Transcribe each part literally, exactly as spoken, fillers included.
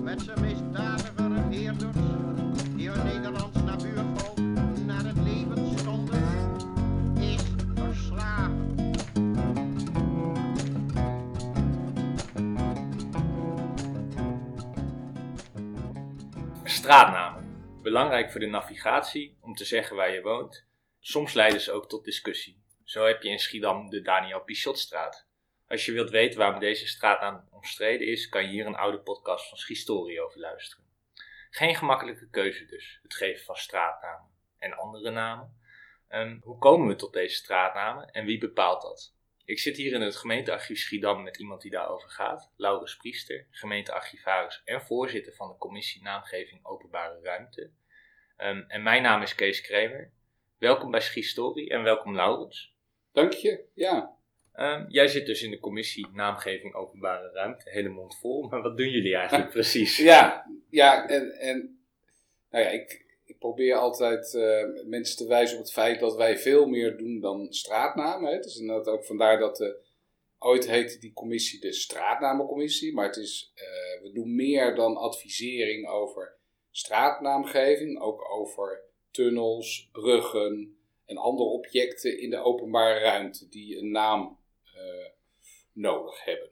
met zijn misdadige regeerders, die hun Nederlands nabuurvolk naar het leven stonden, is verslagen. Straatnamen. Belangrijk voor de navigatie, om te zeggen waar je woont. Soms leiden ze ook tot discussie. Zo heb je in Schiedam de Daniel Pichotstraat. Als je wilt weten waarom deze straatnaam omstreden is, kan je hier een oude podcast van Schistorie over luisteren. Geen gemakkelijke keuze dus, het geven van straatnamen en andere namen. Um, hoe komen we tot deze straatnamen en wie bepaalt dat? Ik zit hier in het gemeentearchief Schiedam met iemand die daarover gaat, Laurens Priester, gemeentearchivaris en voorzitter van de commissie Naamgeving Openbare Ruimte. Um, en mijn naam is Kees Kremer. Welkom bij Schistorie en welkom Laurens. Dank je, ja. Um, jij zit dus in de commissie Naamgeving Openbare Ruimte, hele mond vol, maar wat doen jullie eigenlijk precies? Ja, ja en, en nou ja, ik, ik probeer altijd uh, mensen te wijzen op het feit dat wij veel meer doen dan straatnamen. Hè. Het is inderdaad ook vandaar dat de, ooit heette die commissie de straatnamencommissie, maar het is, uh, we doen meer dan advisering over straatnaamgeving, ook over tunnels, bruggen en andere objecten in de openbare ruimte die een naam uh, nodig hebben.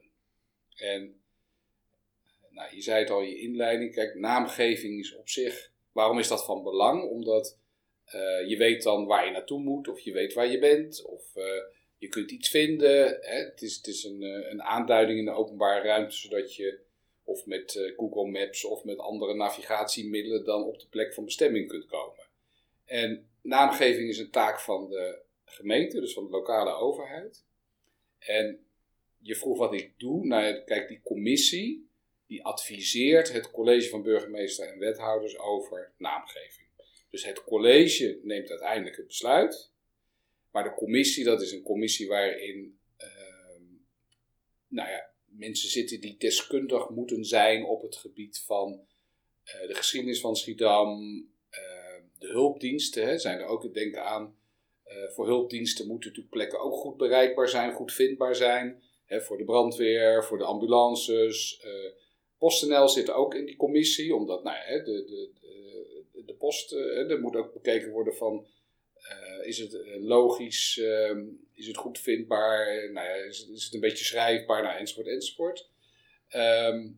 En nou, je zei het al in je inleiding, kijk, naamgeving is op zich, waarom is dat van belang? Omdat uh, je weet dan waar je naartoe moet, of je weet waar je bent, of uh, je kunt iets vinden. Hè? Het is, het is een, uh, een aanduiding in de openbare ruimte, zodat je of met uh, Google Maps of met andere navigatiemiddelen dan op de plek van bestemming kunt komen. En naamgeving is een taak van de gemeente, dus van de lokale overheid. En je vroeg wat ik doe. Nou, kijk, die commissie die adviseert het college van burgemeester en wethouders over naamgeving. Dus het college neemt uiteindelijk het besluit. Maar de commissie, dat is een commissie waarin uh, nou ja, mensen zitten die deskundig moeten zijn op het gebied van uh, de geschiedenis van Schiedam. Uh, de hulpdiensten hè, zijn er ook te denken aan. Uh, voor hulpdiensten moeten natuurlijk plekken ook goed bereikbaar zijn, goed vindbaar zijn. Hè, voor de brandweer, voor de ambulances. Uh, PostNL zit ook in die commissie, omdat nou ja, de, de, de, de post, uh, er moet ook bekeken worden van, uh, is het logisch, uh, is het goed vindbaar, uh, nou ja, is, is het een beetje schrijfbaar, nou, enzovoort, enzovoort. Um,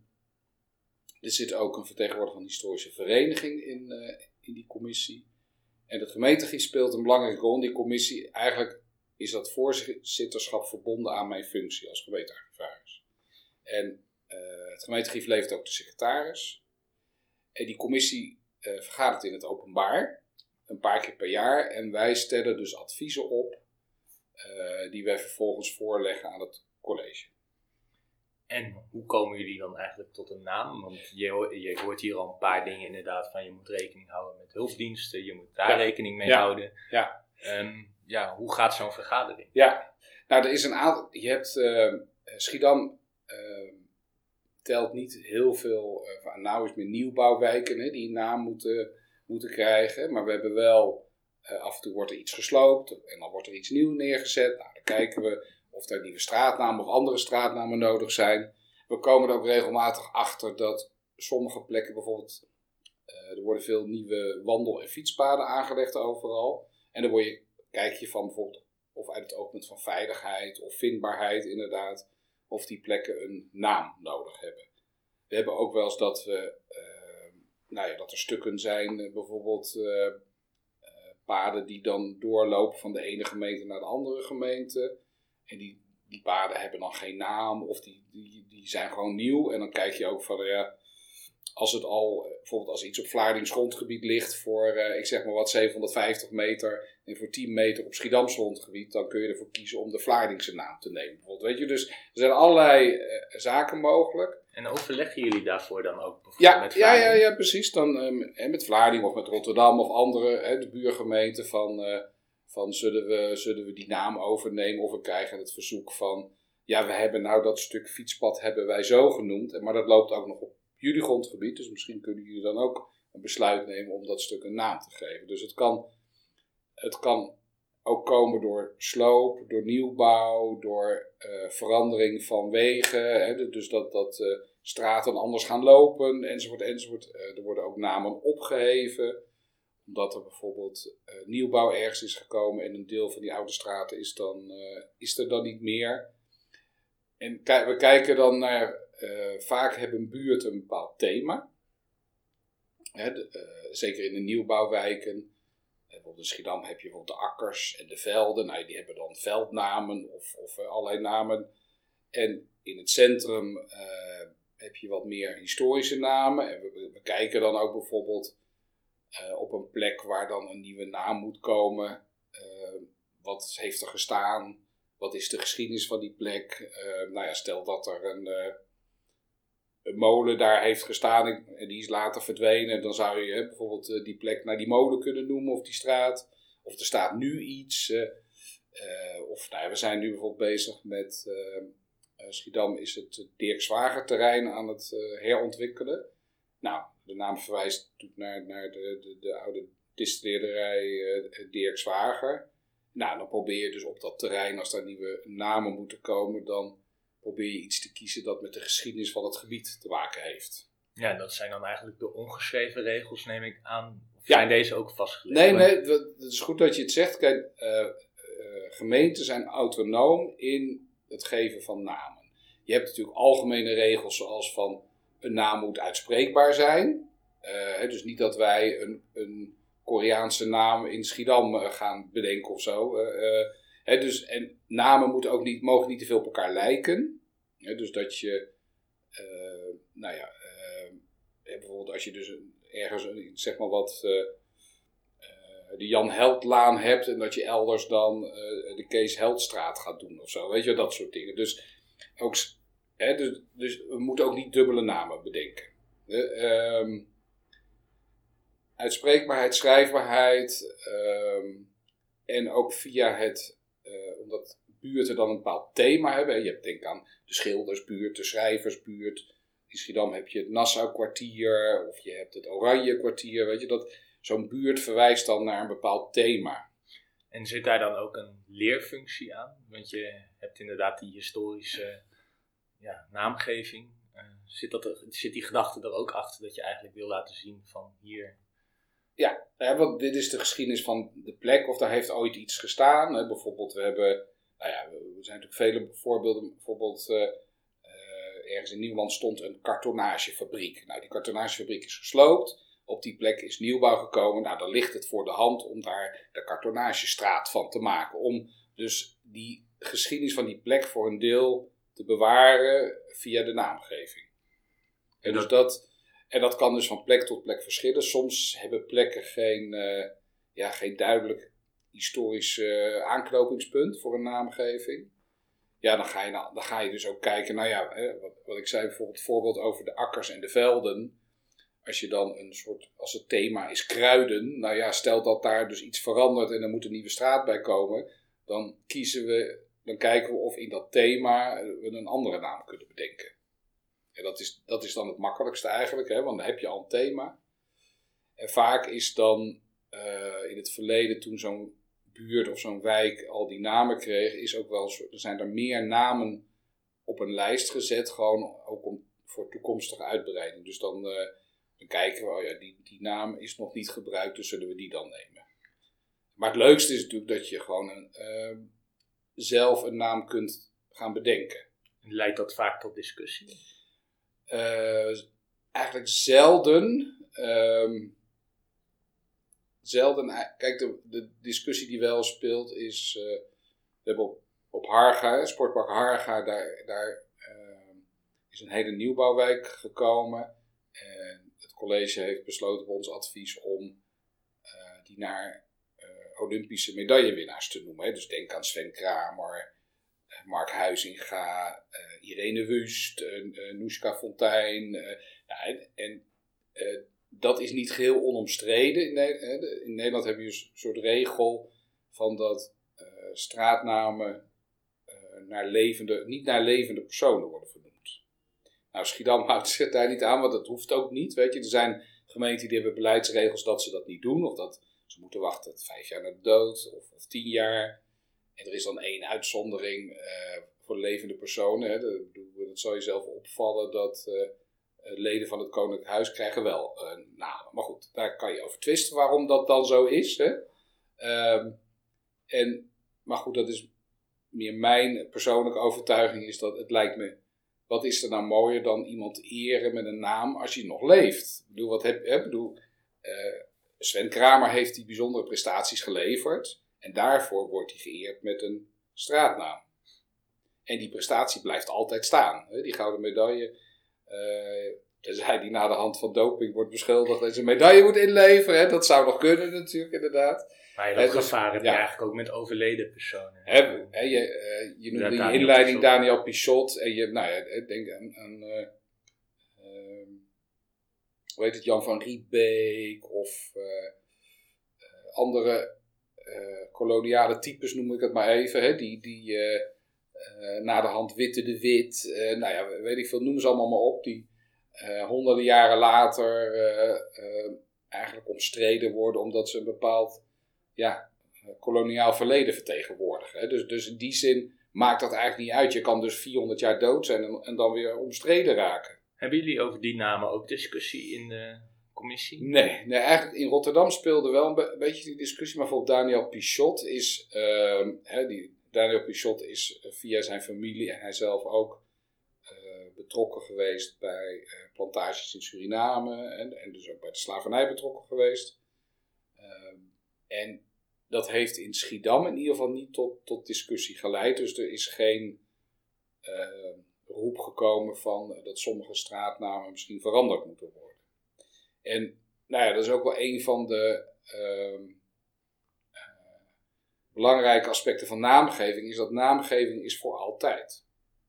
er zit ook een vertegenwoordiger van de historische vereniging in, uh, in die commissie. En het gemeentearchief speelt een belangrijke rol in die commissie. Eigenlijk is dat voorzitterschap verbonden aan mijn functie als gemeentearchivaris. En uh, het gemeentearchief levert ook de secretaris. En die commissie uh, vergadert in het openbaar, een paar keer per jaar. En wij stellen dus adviezen op, uh, die wij vervolgens voorleggen aan het college. En hoe komen jullie dan eigenlijk tot een naam? Want je, je hoort hier al een paar dingen inderdaad van je moet rekening houden met hulpdiensten, je moet daar ja. rekening mee ja. houden. Ja. Um, ja, hoe gaat zo'n vergadering? Ja, nou er is een aantal, je hebt, uh, Schiedam uh, telt niet heel veel, uh, nou is met nieuwbouwwijken hè, die een naam moeten, moeten krijgen, maar we hebben wel, uh, af en toe wordt er iets gesloopt en dan wordt er iets nieuws neergezet. Nou, dan kijken we of er nieuwe straatnamen of andere straatnamen nodig zijn. We komen er ook regelmatig achter dat sommige plekken bijvoorbeeld, uh, er worden veel nieuwe wandel- en fietspaden aangelegd overal. En dan word je, kijk je van bijvoorbeeld, of uit het oogpunt van veiligheid of vindbaarheid inderdaad, of die plekken een naam nodig hebben. We hebben ook wel eens dat, we, uh, nou ja, dat er stukken zijn, uh, bijvoorbeeld uh, uh, paden die dan doorlopen van de ene gemeente naar de andere gemeente. En die, die paden hebben dan geen naam of die, die, die zijn gewoon nieuw. En dan kijk je ook van, ja, als het al, bijvoorbeeld als iets op Vlaardings grondgebied ligt voor, uh, ik zeg maar wat, zevenhonderdvijftig meter en voor tien meter op Schiedams grondgebied, dan kun je ervoor kiezen om de Vlaardingse naam te nemen. Bijvoorbeeld. Weet je, dus er zijn allerlei uh, zaken mogelijk. En overleggen jullie daarvoor dan ook bijvoorbeeld ja, met ja, Vlaarding? ja, ja, precies. Dan um, met Vlaarding of met Rotterdam of andere, hè, de buurgemeenten van... Uh, Van zullen we, zullen we die naam overnemen of we krijgen het verzoek van, ja, we hebben nou dat stuk fietspad hebben wij zo genoemd, maar dat loopt ook nog op jullie grondgebied, dus misschien kunnen jullie dan ook een besluit nemen om dat stuk een naam te geven. Dus het kan, het kan ook komen door sloop, door nieuwbouw, door uh, verandering van wegen. Hè, dus dat, dat uh, straten anders gaan lopen, enzovoort, enzovoort. Uh, er worden ook namen opgeheven. Omdat er bijvoorbeeld uh, nieuwbouw ergens is gekomen en een deel van die oude straten is, dan, uh, is er dan niet meer. En k- we kijken dan naar, uh, vaak hebben buurten een bepaald thema. Hè, de, uh, zeker in de nieuwbouwwijken. Bijvoorbeeld in Schiedam heb je bijvoorbeeld de akkers en de velden. Nou, die hebben dan veldnamen of, of uh, allerlei namen. En in het centrum uh, heb je wat meer historische namen. En we, we kijken dan ook bijvoorbeeld uh, op een plek waar dan een nieuwe naam moet komen. Uh, wat heeft er gestaan? Wat is de geschiedenis van die plek? Uh, nou ja, stel dat er een, uh, een molen daar heeft gestaan en die is later verdwenen. Dan zou je uh, bijvoorbeeld uh, die plek naar die molen kunnen noemen of die straat. Of er staat nu iets. Uh, uh, of nou ja, we zijn nu bijvoorbeeld bezig met uh, uh, Schiedam is het Dirk Zwager terrein aan het uh, herontwikkelen. Nou, de naam verwijst naar, naar de, de, de oude distilleerderij uh, Dirk Zwager. Nou, dan probeer je dus op dat terrein, als daar nieuwe namen moeten komen, dan probeer je iets te kiezen dat met de geschiedenis van het gebied te maken heeft. Ja, dat zijn dan eigenlijk de ongeschreven regels, neem ik aan. Of Ja. zijn deze ook vastgelegd? Nee, nee, het is goed dat je het zegt. Kijk, uh, uh, gemeenten zijn autonoom in het geven van namen. Je hebt natuurlijk algemene regels zoals van een naam moet uitspreekbaar zijn. Uh, dus niet dat wij een... een Koreaanse naam in Schiedam uh, gaan bedenken of zo. Uh, uh, hè, dus, en namen moeten ook niet, mogen niet te veel op elkaar lijken. Hè, dus dat je, uh, nou ja, uh, bijvoorbeeld als je dus een, ergens een, zeg maar wat, uh, uh, de Jan Heldlaan hebt en dat je elders dan uh, de Kees Heldstraat gaat doen of zo. Weet je, dat soort dingen. Dus, ook, hè, dus, dus we moeten ook niet dubbele namen bedenken. Uh, um, Uitspreekbaarheid, schrijfbaarheid um, en ook via het, uh, omdat buurten dan een bepaald thema hebben. Je hebt denk aan de schildersbuurt, de schrijversbuurt. In Schiedam heb je het Nassau-kwartier of je hebt het Oranje-kwartier. Weet je, dat zo'n buurt verwijst dan naar een bepaald thema. En zit daar dan ook een leerfunctie aan? Want je hebt inderdaad die historische ja, naamgeving. Uh, zit, dat er, zit die gedachte er ook achter dat je eigenlijk wil laten zien van hier... Ja, want dit is de geschiedenis van de plek of daar heeft ooit iets gestaan. Hè. Bijvoorbeeld, we hebben, nou ja, er zijn natuurlijk vele voorbeelden. Bijvoorbeeld, uh, uh, ergens in Nieuwland stond een kartonagefabriek. Nou, die kartonagefabriek is gesloopt. Op die plek is nieuwbouw gekomen. Nou, dan ligt het voor de hand om daar de kartonagestraat van te maken. Om dus die geschiedenis van die plek voor een deel te bewaren via de naamgeving. En dus dat... En dat kan dus van plek tot plek verschillen. Soms hebben plekken geen, uh, ja, geen duidelijk historisch uh, aanknopingspunt voor een naamgeving. Ja, dan ga je, nou, dan ga je dus ook kijken, nou ja, hè, wat, wat ik zei bijvoorbeeld, het voorbeeld over de akkers en de velden. Als je dan een soort, als het thema is kruiden, nou ja, stel dat daar dus iets verandert en er moet een nieuwe straat bij komen, dan kiezen we, dan kijken we of in dat thema we een andere naam kunnen bedenken. En dat is, dat is dan het makkelijkste eigenlijk, hè, want dan heb je al een thema. En vaak is dan uh, in het verleden, toen zo'n buurt of zo'n wijk al die namen kreeg, is ook wel zo, er zijn er meer namen op een lijst gezet, gewoon ook om, voor toekomstige uitbreiding. Dus dan, uh, dan kijken we, oh ja, die, die naam is nog niet gebruikt, dus zullen we die dan nemen. Maar het leukste is natuurlijk dat je gewoon een, uh, zelf een naam kunt gaan bedenken. Leidt dat vaak tot discussie? Uh, eigenlijk zelden. Um, zelden. Kijk, de, de discussie die wel speelt is. Uh, we hebben op, op Harga, Sportpark Harga, daar, daar uh, is een hele nieuwbouwwijk gekomen. En het college heeft besloten op ons advies om uh, die naar uh, Olympische medaillewinnaars te noemen. Hè. Dus denk aan Sven Kramer. Mark Huizinga, uh, Irene Wust, uh, uh, Noeska Fontijn. Uh, nou, en en uh, dat is niet geheel onomstreden. In, ne- in Nederland heb je een soort regel van dat uh, straatnamen uh, naar levende, niet naar levende personen worden vernoemd. Nou, Schiedam houdt zich daar niet aan, want dat hoeft ook niet. Weet je. Er zijn gemeenten die hebben beleidsregels dat ze dat niet doen. Of dat ze moeten wachten vijf jaar naar de dood of, of tien jaar. En er is dan één uitzondering uh, voor levende personen. Hè. Dat, dat zal je zelf opvallen dat uh, leden van het Koninklijk Huis krijgen wel uh, namen. Maar goed, daar kan je over twisten waarom dat dan zo is. Hè. Um, en, maar goed, dat is meer mijn persoonlijke overtuiging is dat het lijkt me... Wat is er nou mooier dan iemand te eren met een naam als je nog leeft? Ik bedoel, wat heb, ik bedoel uh, Sven Kramer heeft die bijzondere prestaties geleverd. En daarvoor wordt hij geëerd met een straatnaam. En die prestatie blijft altijd staan. Hè? Die gouden medaille. Uh, tenzij die na de hand van doping wordt beschuldigd en zijn medaille moet inleveren. Hè? Dat zou nog kunnen natuurlijk, inderdaad. Maar je dat dus, gevaar heb je ja. eigenlijk ook met overleden personen. Hè, hè, je, uh, je noemde ja, in je inleiding Daniel Pichot. En je, nou ja, denk aan... aan uh, uh, hoe heet het? Jan van Riebeek. Of uh, uh, andere... Uh, koloniale types noem ik het maar even, hè, die, die uh, uh, na de hand Witte de Wit, uh, nou ja, weet ik veel, noem ze allemaal maar op, die uh, honderden jaren later uh, uh, eigenlijk omstreden worden omdat ze een bepaald ja, koloniaal verleden vertegenwoordigen. Hè. Dus, dus in die zin maakt dat eigenlijk niet uit. Je kan dus vierhonderd jaar dood zijn en, en dan weer omstreden raken. Hebben jullie over die namen ook discussie in de commissie? Nee, nee, eigenlijk in Rotterdam speelde wel een, be- een beetje die discussie, maar bijvoorbeeld Daniel Pichot is, uh, hè, die, Daniel Pichot is uh, via zijn familie en hij zelf ook uh, betrokken geweest bij uh, plantages in Suriname en, en dus ook bij de slavernij betrokken geweest. Uh, en dat heeft in Schiedam in ieder geval niet tot, tot discussie geleid, dus er is geen uh, roep gekomen van uh, dat sommige straatnamen misschien veranderd moeten worden. En nou ja, dat is ook wel een van de uh, uh, belangrijke aspecten van naamgeving, is dat naamgeving is voor altijd.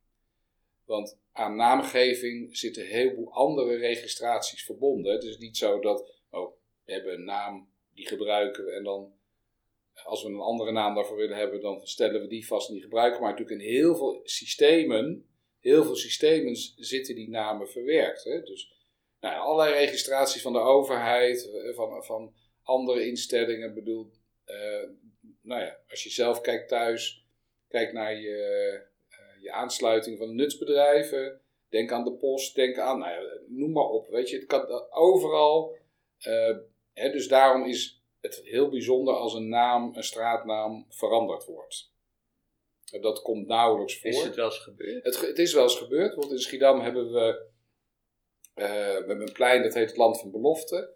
Want aan naamgeving zitten een heleboel andere registraties verbonden. Het is niet zo dat, oh, we hebben een naam, die gebruiken we en dan, als we een andere naam daarvoor willen hebben, dan stellen we die vast en die gebruiken. Maar natuurlijk in heel veel systemen, heel veel systemen zitten die namen verwerkt. Hè? Dus nou, allerlei registraties van de overheid, van, van andere instellingen. Ik bedoel, uh, nou ja, als je zelf kijkt thuis, kijk naar je, uh, je aansluiting van nutsbedrijven. Denk aan de post, denk aan, nou ja, noem maar op. Weet je, het kan overal. Uh, hè, dus daarom is het heel bijzonder als een naam, een straatnaam veranderd wordt. Dat komt nauwelijks voor. Is het wel eens gebeurd? Het, het is wel eens gebeurd, want in Schiedam hebben we... Uh, we hebben een plein, dat heet het Land van Belofte.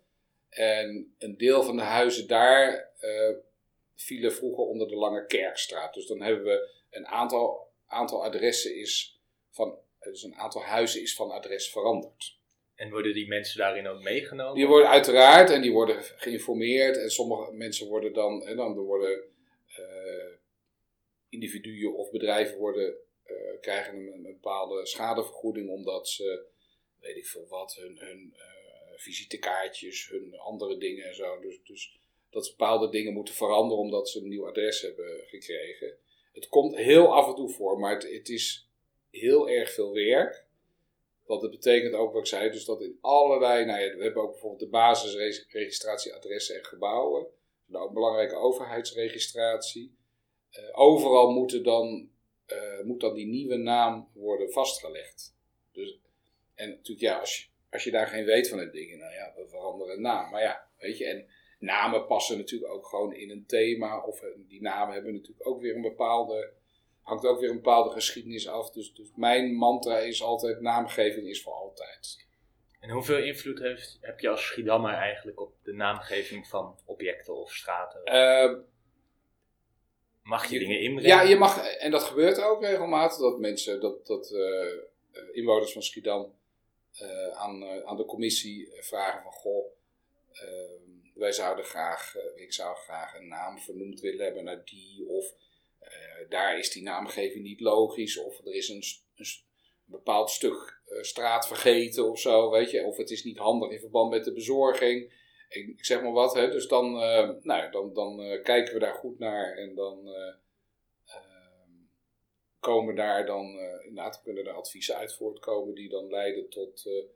En een deel van de huizen daar uh, vielen vroeger onder de Lange Kerkstraat. Dus dan hebben we een aantal, aantal adressen is van, dus een aantal huizen is van adres veranderd. En worden die mensen daarin ook meegenomen? Die worden uiteraard en die worden geïnformeerd. En sommige mensen worden dan, en dan worden uh, individuen of bedrijven worden, uh, krijgen een, een bepaalde schadevergoeding omdat ze, weet ik veel wat, hun, hun uh, visitekaartjes, hun andere dingen en zo. Dus, dus dat ze bepaalde dingen moeten veranderen omdat ze een nieuw adres hebben gekregen. Het komt heel af en toe voor, maar het, het is heel erg veel werk. Want dat betekent ook wat ik zei, dus dat in allerlei, nou ja, we hebben ook bijvoorbeeld de basisregistratie adressen en gebouwen. Nou, een belangrijke overheidsregistratie. Uh, overal moeten dan, uh, moet dan die nieuwe naam worden vastgelegd. Dus, en natuurlijk, ja, als je, als je daar geen weet van hebt, denk je, nou ja, we veranderen een naam. Maar ja, weet je, en namen passen natuurlijk ook gewoon in een thema. Of uh, die namen hebben natuurlijk ook weer een bepaalde, hangt ook weer een bepaalde geschiedenis af. Dus, dus mijn mantra is altijd, naamgeving is voor altijd. En hoeveel invloed heeft, heb je als Schiedammer eigenlijk op de naamgeving van objecten of straten? Uh, mag je, je dingen inbrengen? Ja, je mag, en dat gebeurt ook regelmatig, dat mensen, dat, dat uh, inwoners van Schiedam uh, aan, uh, aan de commissie vragen van, goh, uh, wij zouden graag, uh, ik zou graag een naam vernoemd willen hebben naar die, of uh, daar is die naamgeving niet logisch, of er is een, een bepaald stuk uh, straat vergeten of zo, weet je, of het is niet handig in verband met de bezorging. Ik, ik zeg maar wat, hè, dus dan, uh, nou, dan, dan uh, kijken we daar goed naar en dan uh, uh, komen daar dan, uh, inderdaad kunnen er adviezen uit voortkomen die dan leiden tot, uh,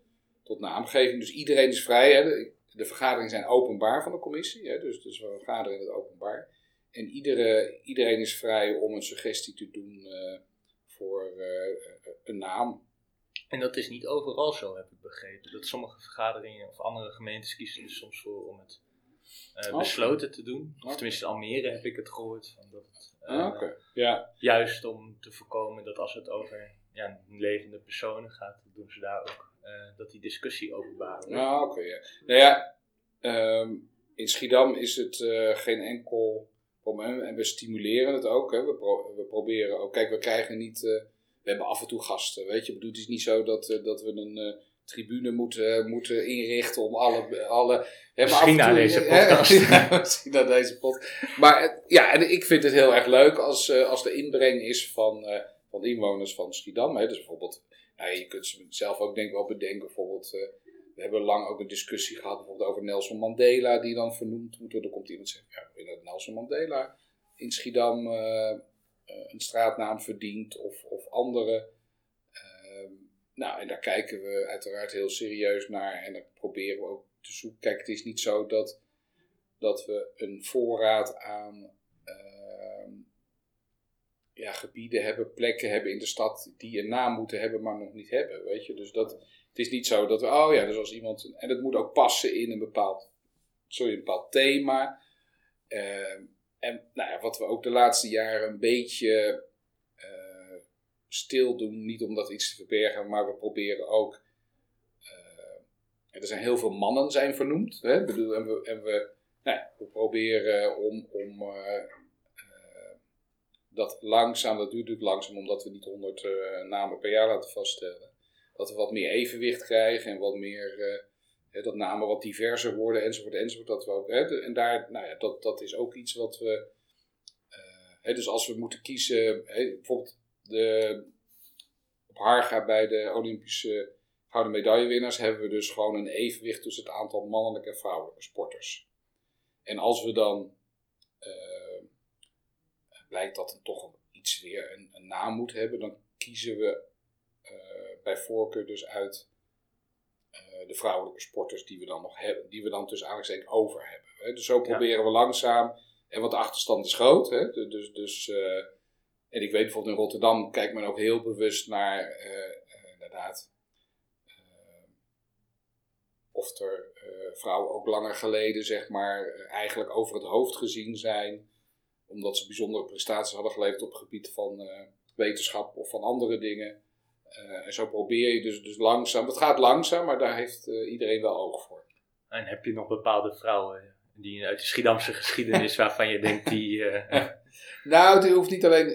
tot naamgeving. Dus iedereen is vrij. Hè. De, de vergaderingen zijn openbaar van de commissie. Hè. Dus, dus we vergaderen in het openbaar. En iedere, iedereen is vrij om een suggestie te doen uh, voor uh, een naam. En dat is niet overal zo, heb ik begrepen. Dat sommige vergaderingen of andere gemeentes kiezen er soms voor om het uh, oh. besloten te doen. Of tenminste in Almere heb ik het gehoord. Van dat het, uh, ah, okay. ja. Juist om te voorkomen dat als het over ja, levende personen gaat, doen ze daar ook uh, dat die discussie openbaar wordt. Ah, oké. Okay, ja. Nou ja, um, in Schiedam is het uh, geen enkel probleem. En we stimuleren het ook. Hè. We, pro- we proberen ook. Kijk, we krijgen niet... Uh, we hebben af en toe gasten, weet je. Ik bedoel, het is niet zo dat, uh, dat we een uh, tribune moeten, uh, moeten inrichten om alle... alle misschien naar deze podcast. Hè, misschien naar deze podcast. Maar uh, ja, en ik vind het heel erg leuk als, uh, als de inbreng is van, uh, van de inwoners van Schiedam. Hè. Dus bijvoorbeeld, nou, je kunt ze zelf ook denk ik wel bedenken. Bijvoorbeeld, uh, we hebben lang ook een discussie gehad bijvoorbeeld over Nelson Mandela, die dan vernoemd moet worden. Dan komt iemand zeggen, ja, ik vind dat Nelson Mandela in Schiedam... Uh, Uh, een straatnaam verdient of, of andere. Uh, nou, en daar kijken we uiteraard heel serieus naar en dan proberen we ook te zoeken. Kijk, het is niet zo dat, dat we een voorraad aan uh, ja, gebieden hebben, plekken hebben in de stad die een naam moeten hebben, maar nog niet hebben, weet je. Dus dat, het is niet zo dat we, oh ja, dus als iemand, en het moet ook passen in een bepaald, sorry, een bepaald thema. Uh, En nou ja, wat we ook de laatste jaren een beetje uh, stil doen, niet om dat iets te verbergen, maar we proberen ook, uh, er zijn heel veel mannen zijn vernoemd, hè? Ik bedoel, en we, en we, nou ja, we proberen om, om uh, uh, dat langzaam, dat duurt natuurlijk langzaam omdat we niet honderd uh, namen per jaar laten vaststellen, dat we wat meer evenwicht krijgen en wat meer... Uh, He, dat namen wat diverser worden, enzovoort, enzovoort. Dat we ook, he, de, en daar, nou ja, dat, dat is ook iets wat we... Uh, he, dus als we moeten kiezen... He, bijvoorbeeld de, op Harga bij de Olympische gouden medaillewinnaars... hebben we dus gewoon een evenwicht tussen het aantal mannelijke en vrouwelijke sporters. En als we dan... Uh, blijkt dat het toch iets weer een, een naam moet hebben... dan kiezen we uh, bij voorkeur dus uit... de vrouwelijke sporters die we dan nog hebben, die we dan tussen aanhalingstekens over hebben. Hè. Dus zo proberen ja. we langzaam, en want de achterstand is groot, hè. Dus, dus uh, en ik weet bijvoorbeeld in Rotterdam kijkt men ook heel bewust naar, uh, uh, inderdaad, uh, of er uh, vrouwen ook langer geleden, zeg maar, uh, eigenlijk over het hoofd gezien zijn, omdat ze bijzondere prestaties hadden geleverd op het gebied van uh, wetenschap of van andere dingen. Uh, en zo probeer je dus, dus langzaam. Het gaat langzaam, maar daar heeft uh, iedereen wel oog voor. En heb je nog bepaalde vrouwen die uit de Schiedamse geschiedenis waarvan je denkt die... Uh... nou, het hoeft niet alleen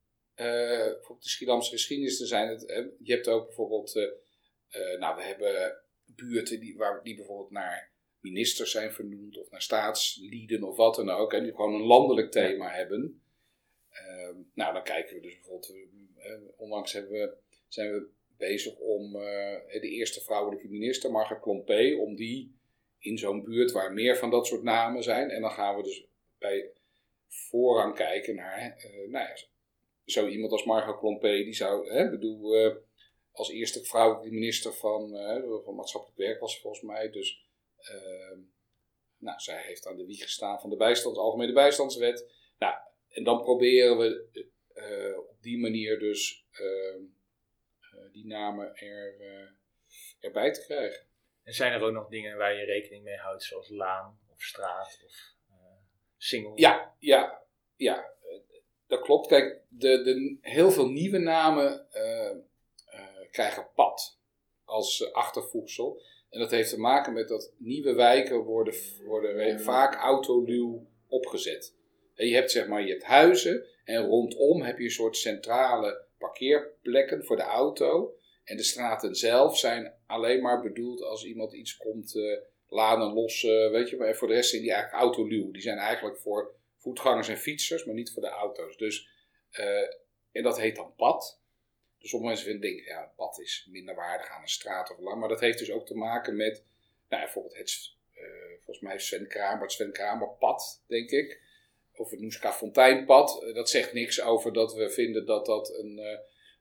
uh, voor de Schiedamse geschiedenis te zijn. Het, uh, je hebt ook bijvoorbeeld... Uh, uh, nou, we hebben buurten die, waar, die bijvoorbeeld naar ministers zijn vernoemd of naar staatslieden of wat dan ook. En die gewoon een landelijk thema ja. hebben. Uh, nou, dan kijken we dus bijvoorbeeld... Uh, onlangs hebben we... zijn we bezig om uh, de eerste vrouwelijke minister, Marga Klompé, om die in zo'n buurt waar meer van dat soort namen zijn. En dan gaan we dus bij voorrang kijken naar, uh, nou ja, zo iemand als Marga Klompé, die zou, hè, bedoel, uh, als eerste vrouwelijke minister van, uh, van maatschappelijk werk was volgens mij. Dus, uh, nou, zij heeft aan de wieg gestaan van de bijstand, algemene bijstandswet. Nou, en dan proberen we uh, op die manier dus... Uh, die namen er, uh, erbij te krijgen. En zijn er ook nog dingen waar je rekening mee houdt, zoals laan of straat of uh, single? Ja, ja, ja, dat klopt. Kijk, de, de, heel veel nieuwe namen uh, uh, krijgen pad als uh, achtervoegsel. En dat heeft te maken met dat nieuwe wijken worden, worden vaak autoluw opgezet. En je hebt zeg maar, je hebt huizen en rondom heb je een soort centrale parkeerplekken voor de auto. En de straten zelf zijn alleen maar bedoeld als iemand iets komt uh, laden, lossen, weet je. Maar voor de rest zijn die eigenlijk autoluw. Die zijn eigenlijk voor voetgangers en fietsers, maar niet voor de auto's. Dus, uh, en dat heet dan pad. Dus sommige mensen vinden, denken, ja, een pad is minder waardig aan een straat of lang. Maar dat heeft dus ook te maken met, nou, bijvoorbeeld het, uh, volgens mij Sven Kramer, het Sven Kramer pad, denk ik. Of het Noeska Fonteinpad. Dat zegt niks over dat we vinden dat dat een,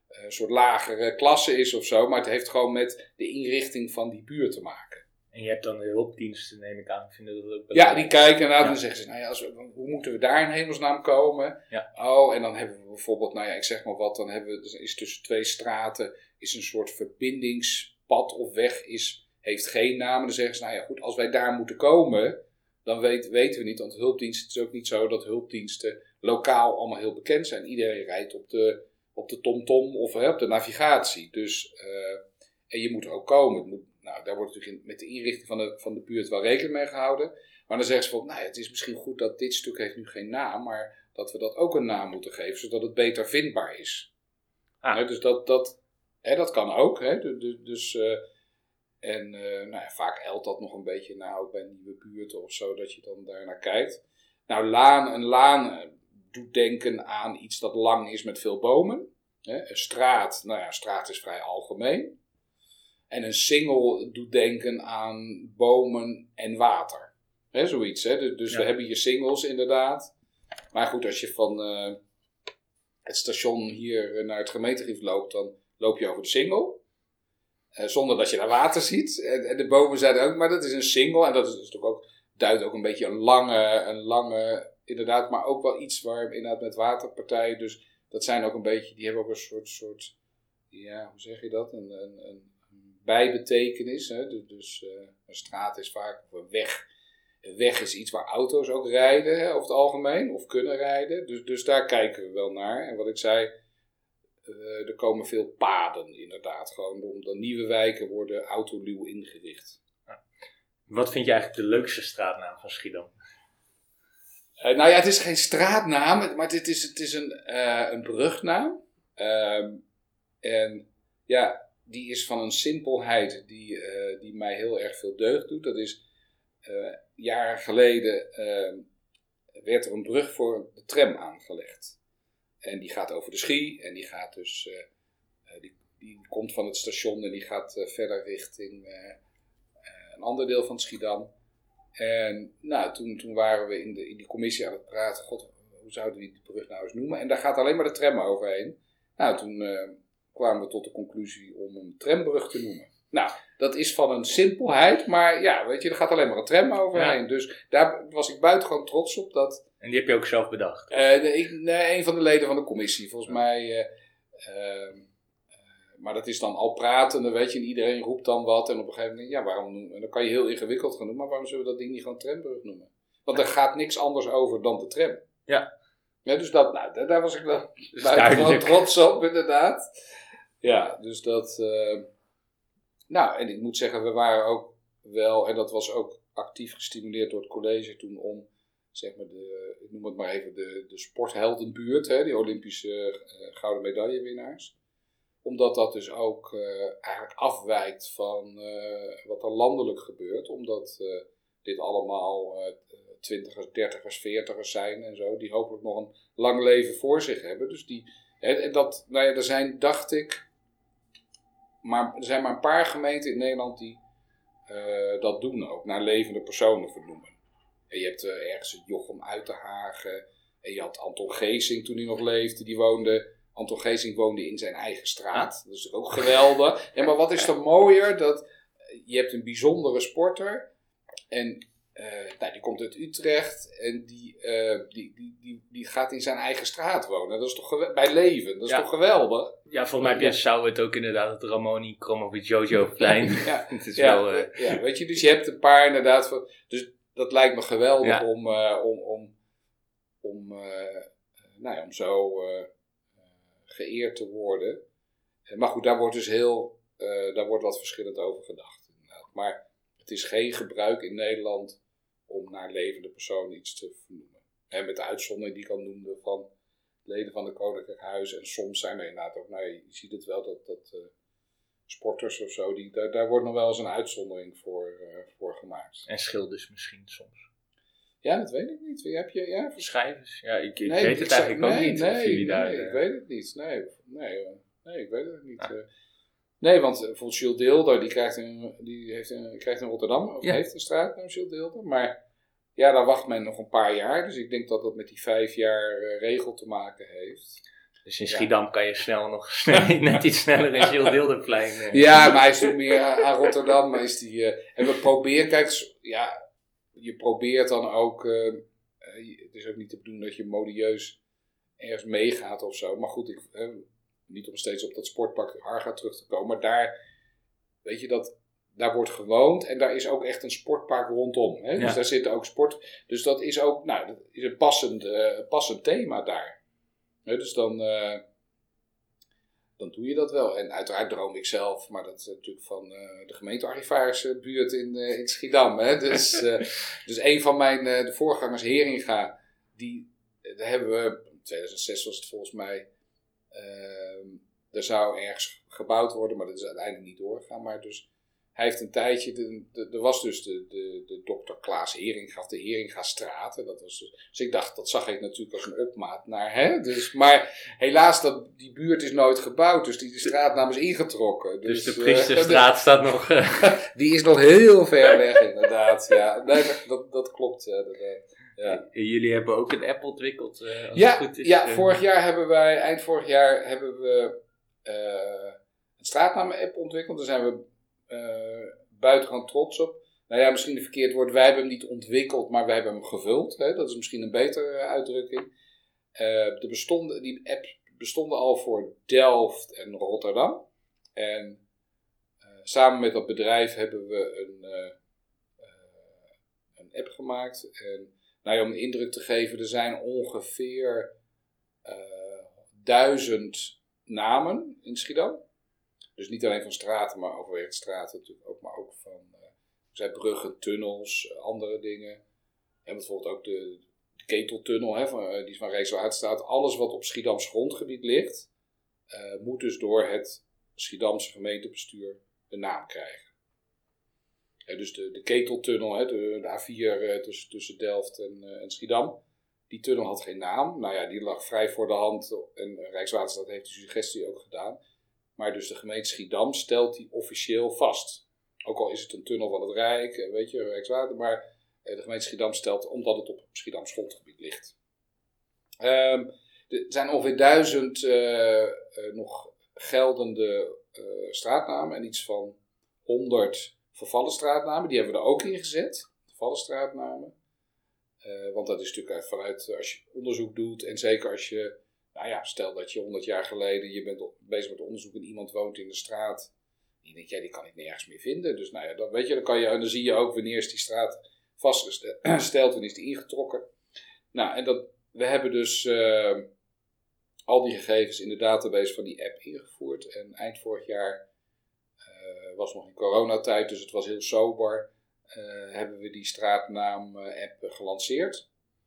een soort lagere klasse is of zo. Maar het heeft gewoon met de inrichting van die buurt te maken. En je hebt dan de hulpdiensten, neem ik aan, vinden dat ook Ja, belangrijk. die kijken inderdaad Ja. en dan zeggen ze, nou ja, als we, hoe moeten we daar in hemelsnaam komen? Ja. Oh, en dan hebben we bijvoorbeeld, nou ja, ik zeg maar wat, dan hebben we, er is tussen twee straten, is een soort verbindingspad of weg, is, heeft geen naam. En dan zeggen ze, nou ja, goed, als wij daar moeten komen, dan weet, weten we niet, want hulpdiensten, het is ook niet zo dat hulpdiensten lokaal allemaal heel bekend zijn. Iedereen rijdt op de, op de TomTom of hè, op de navigatie. Dus, uh, en je moet er ook komen. Het moet, nou, daar wordt natuurlijk in, met de inrichting van de, van de buurt wel rekening mee gehouden. Maar dan zeggen ze van, nou ja, het is misschien goed dat dit stuk heeft nu geen naam, maar dat we dat ook een naam moeten geven, zodat het beter vindbaar is. Ah. Hè, dus dat, dat, hè, dat kan ook. Hè, dus, dus, uh, en uh, nou ja, vaak elt dat nog een beetje na, ook bij nieuwe buurten of zo, dat je dan daar naar kijkt. Nou, laan, een laan doet denken aan iets dat lang is met veel bomen. Hè, een straat, nou ja, straat is vrij algemeen. En een singel doet denken aan bomen en water. Hè, zoiets. Hè? Dus, dus ja. we hebben hier singles inderdaad. Maar goed, als je van uh, het station hier naar het gemeentegebied loopt, dan loop je over de singel. Uh, zonder dat je daar water ziet. En, en de bomen zijn er ook, maar dat is een singel. En dat is natuurlijk ook, duidt ook een beetje een lange, een lange, inderdaad, maar ook wel iets waar inderdaad met waterpartijen. Dus dat zijn ook een beetje, die hebben ook een soort, soort ja, hoe zeg je dat? Een, een, een bijbetekenis. Hè? Dus uh, een straat is vaak, of een weg. Een weg is iets waar auto's ook rijden, hè, over het algemeen, of kunnen rijden. Dus, dus daar kijken we wel naar. En wat ik zei, uh, er komen veel paden inderdaad. Gewoon omdat nieuwe wijken worden autoluw ingericht. Wat vind je eigenlijk de leukste straatnaam van Schiedam? Uh, nou ja, het is geen straatnaam, maar het is, het is een, uh, een brugnaam. Uh, en ja, die is van een simpelheid die, uh, die mij heel erg veel deugd doet. Dat is, uh, jaren geleden uh, werd er een brug voor de tram aangelegd. En die gaat over de Schie en die gaat dus, uh, uh, die, die komt van het station en die gaat uh, verder richting uh, uh, een ander deel van Schiedam. En nou, toen, toen waren we in, de, in die commissie aan het praten, god, hoe zouden we die brug nou eens noemen? En daar gaat alleen maar de tram overheen. Nou, toen uh, kwamen we tot de conclusie om een trambrug te noemen. Nou, dat is van een simpelheid, maar ja, weet je, er gaat alleen maar een tram overheen. Ja. Dus daar was ik buitengewoon trots op. Dat, en die heb je ook zelf bedacht? Uh, de, ik, nee, een van de leden van de commissie, volgens ja. mij. Uh, uh, Maar dat is dan al pratende, weet je, en iedereen roept dan wat. En op een gegeven moment, ja, waarom noemen? En dan kan je heel ingewikkeld gaan noemen, maar waarom zullen we dat ding niet gewoon trambrug noemen? Want er gaat niks anders over dan de tram. Ja. Ja, dus dat, nou, daar, daar was ik wel buitengewoon trots op, inderdaad. Ja, dus dat, uh, nou, en ik moet zeggen, we waren ook wel, en dat was ook actief gestimuleerd door het college toen om, zeg maar, de, ik noem het maar even, de, de sportheldenbuurt, hè, die Olympische uh, gouden medaillewinnaars. Omdat dat dus ook uh, eigenlijk afwijkt van uh, wat er landelijk gebeurt. Omdat uh, dit allemaal uh, twintigers, dertigers, veertigers zijn en zo. Die hopelijk nog een lang leven voor zich hebben. Dus die, en dat, nou ja, er zijn, dacht ik, maar, er zijn maar een paar gemeenten in Nederland die uh, dat doen ook. Naar levende personen vernoemen. En je hebt uh, ergens Jochem Uitenhagen. En je had Anton Geesing toen hij nog leefde. Die woonde... Anton Geesing woonde in zijn eigen straat. Dat is ook geweldig. Ja, maar wat is dan mooier? Dat je hebt een bijzondere sporter. En uh, nou, die komt uit Utrecht. En die, uh, die, die, die, die gaat in zijn eigen straat wonen. Dat is toch geweldig? Bij leven. Dat is ja. toch geweldig? Ja, volgens mij ja. zou het ook inderdaad het Ramoni, Kromovic, Jojo-plein. Ja, het is ja, wel... Uh... ja, weet je, dus je hebt een paar inderdaad van... Dus dat lijkt me geweldig ja. om, uh, om, om, om, uh, nou ja, om zo... Uh, geëerd te worden. Maar goed, daar wordt dus heel, uh, daar wordt wat verschillend over gedacht. Inderdaad. Maar het is geen gebruik in Nederland om naar levende personen iets te vernoemen. En met de uitzondering die ik al noemde van leden van de Koninklijk Huis. En soms zijn er inderdaad ook, nou je ziet het wel, dat, dat uh, sporters of zo, die, daar, daar wordt nog wel eens een uitzondering voor, uh, voor gemaakt. En schilders misschien soms. Ja, dat weet ik niet. Wie heb je? Ja, schrijvers? Ja, ik, ik nee, weet het ik eigenlijk zei, ook nee, niet. Nee, of jullie nee, daar, nee uh... ik weet het niet. Nee, nee, nee, ik weet het niet. Ah. Nee, want bijvoorbeeld Jules Deelder, die krijgt in, die heeft in, krijgt in Rotterdam, of ja. heeft een straatnaam, Jules Deelder. Maar ja, daar wacht men nog een paar jaar. Dus ik denk dat dat met die vijf jaar uh, regel te maken heeft. Dus in Schiedam kan je snel nog snel, net iets sneller in Gilles-Dilderplein. Uh. Ja, maar hij is natuurlijk meer aan Rotterdam. Maar is die, uh, en we proberen, kijk, ja, je probeert dan ook, uh, uh, het is ook niet te bedoelen dat je modieus ergens meegaat of zo. Maar goed, ik, uh, niet om steeds op dat sportpark Arga terug te komen. Maar daar, weet je, dat, daar wordt gewoond en daar is ook echt een sportpark rondom. Hè? Dus Ja. daar zitten ook sport. Dus dat is ook, nou, dat is een passend, uh, passend thema daar. Hè? Dus dan... Uh, dan doe je dat wel. En uiteraard droom ik zelf, maar dat is natuurlijk van uh, de gemeentearchivarisbuurt in, uh, in Schiedam. Hè? Dus, uh, dus een van mijn uh, de voorgangers, Heringa, die, daar hebben we, in tweeduizend zes was het volgens mij, uh, er zou ergens gebouwd worden, maar dat is uiteindelijk niet doorgegaan. Maar dus, hij heeft een tijdje, de, de, er was dus de, de, de dokter Klaas Heringa, de Heringastraat. En dat was dus, dus ik dacht, dat zag ik natuurlijk als een opmaat naar, hè. Dus, maar helaas, dat, die buurt is nooit gebouwd, dus die, die straatnaam is ingetrokken. Dus, Dus de Priesterstraat uh, staat nog... Uh... Die is nog heel ver weg, inderdaad. Ja, nee, dat, dat klopt. Ja, dat, ja. Jullie hebben ook een app ontwikkeld, uh, als ja, het goed is. Ja, vorig jaar hebben wij, eind vorig jaar hebben we uh, een straatnamen-app ontwikkeld. Daar zijn we Uh, buitengewoon trots op. Nou ja, misschien een verkeerd woord. Wij hebben hem niet ontwikkeld, maar wij hebben hem gevuld. Hè? Dat is misschien een betere uh, uitdrukking. Uh, de bestonden, die app bestonden al voor Delft en Rotterdam. En uh, samen met dat bedrijf hebben we een, uh, uh, een app gemaakt. En nou ja, om een indruk te geven, er zijn ongeveer uh, duizend namen in Schiedam. Dus niet alleen van straten, maar overwegend straten natuurlijk ook, maar ook van uh, zijn bruggen, tunnels, uh, andere dingen. En bijvoorbeeld ook de, de keteltunnel, hè, van, uh, die van Rijkswaterstaat. Alles wat op Schiedams grondgebied ligt, uh, moet dus door het Schiedamse gemeentebestuur de naam krijgen. Uh, dus de, de keteltunnel, hè, de, de A vier uh, tussen, tussen Delft en, uh, en Schiedam, die tunnel had geen naam. Nou ja, die lag vrij voor de hand en uh, Rijkswaterstaat heeft die suggestie ook gedaan. Maar dus de gemeente Schiedam stelt die officieel vast. Ook al is het een tunnel van het Rijk, weet je, Rijkswater. Maar de gemeente Schiedam stelt, omdat het op Schiedams grondgebied ligt. Um, er zijn ongeveer duizend uh, uh, nog geldende uh, straatnamen. En iets van honderd vervallen straatnamen. Die hebben we er ook in gezet. Vervallen straatnamen. Uh, want dat is natuurlijk vanuit, als je onderzoek doet. En zeker als je... Nou ja, stel dat je honderd jaar geleden, je bent bezig met onderzoek en iemand woont in de straat. En je denkt, ja, die kan ik nergens meer vinden. Dus nou ja, dan weet je, dan kan je, en dan zie je ook wanneer is die straat vastgesteld, wanneer is die ingetrokken. Nou, en dat, we hebben dus uh, al die gegevens in de database van die app ingevoerd. En eind vorig jaar uh, was nog in coronatijd, dus het was heel sober. Uh, hebben we die straatnaam-app gelanceerd.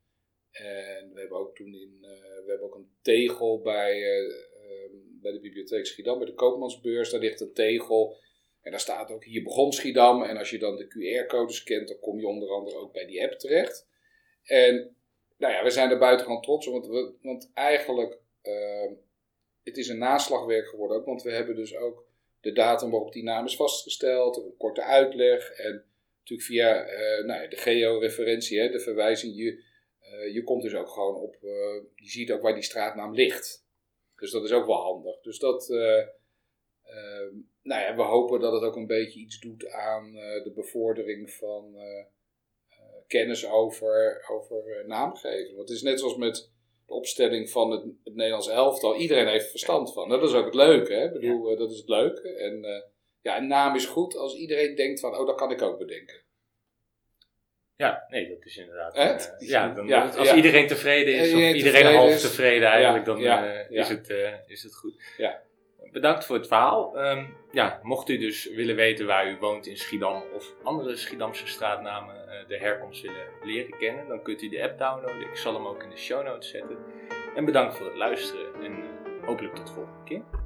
En we hebben ook toen in, uh, we hebben ook een tegel bij, uh, uh, bij de bibliotheek Schiedam, bij de Koopmansbeurs. Daar ligt een tegel en daar staat ook hier begon Schiedam. En als je dan de Q R-code scant, dan kom je onder andere ook bij die app terecht. En nou ja, we zijn er buitengewoon trots op, want, we, want eigenlijk, uh, het is een naslagwerk geworden ook. Want we hebben dus ook de datum waarop die naam is vastgesteld, een korte uitleg. En natuurlijk via uh, nou ja, de georeferentie, hè, de verwijzing, je... Uh, je komt dus ook gewoon op, uh, je ziet ook waar die straatnaam ligt. Dus dat is ook wel handig. Dus dat, uh, uh, nou ja, we hopen dat het ook een beetje iets doet aan uh, de bevordering van uh, uh, kennis over, over uh, naamgeving. Want het is net zoals met de opstelling van het, het Nederlands elftal. Iedereen heeft verstand van. Dat is ook het leuke, hè? Ik bedoel, uh, dat is het leuke. En uh, ja, een naam is goed als iedereen denkt van, oh, dat kan ik ook bedenken. Ja, nee, dat is inderdaad... Uh, ja, dan, ja, als ja. iedereen tevreden is, Iedereen of iedereen tevreden half is. tevreden eigenlijk, Ja, dan ja, uh, ja. Is, het, uh, is het goed. Ja. Bedankt voor het verhaal. Um, ja, mocht u dus willen weten waar u woont in Schiedam of andere Schiedamse straatnamen uh, de herkomst willen leren kennen, dan kunt u de app downloaden. Ik zal hem ook in de show notes zetten. En bedankt voor het luisteren en uh, hopelijk tot de volgende keer.